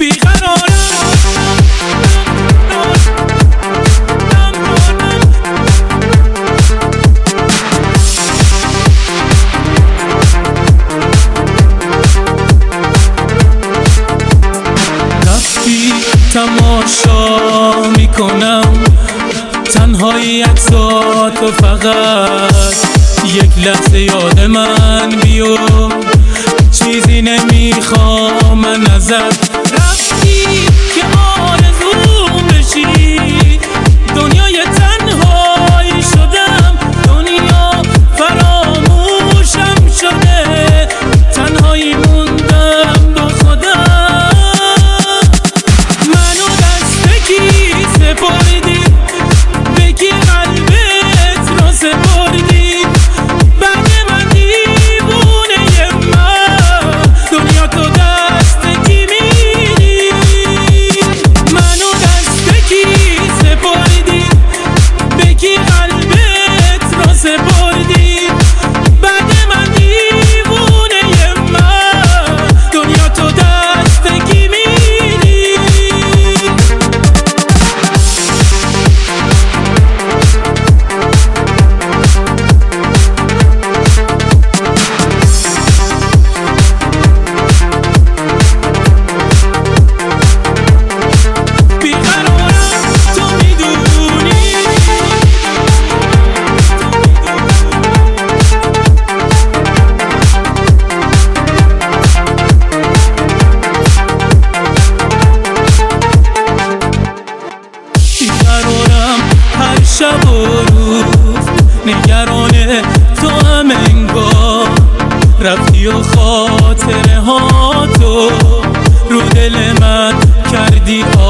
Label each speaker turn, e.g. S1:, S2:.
S1: تماشا میکنم تنهایی عکساتو، فقط یک لحظه یاد من بیو، چیزی نمیخوام من ازت. رفتی که آرزوم بشی، دنیای تنهایی شدم، دنیا فراموشم شده، تنهایی موندم با خودم. منو دست کی سپردی، به کی قلبت رو سپردی، بعد من دیوونه من، دنیا تو دست کی میدی. منو دست کی سپردی، به کی قلبت رو سپردی، بعد من دیوونه من، دنیا تو دست کی میدی. هر شب و روز نگران تو هم انگار، رفتی و خاطره ها تو رو دل من کردی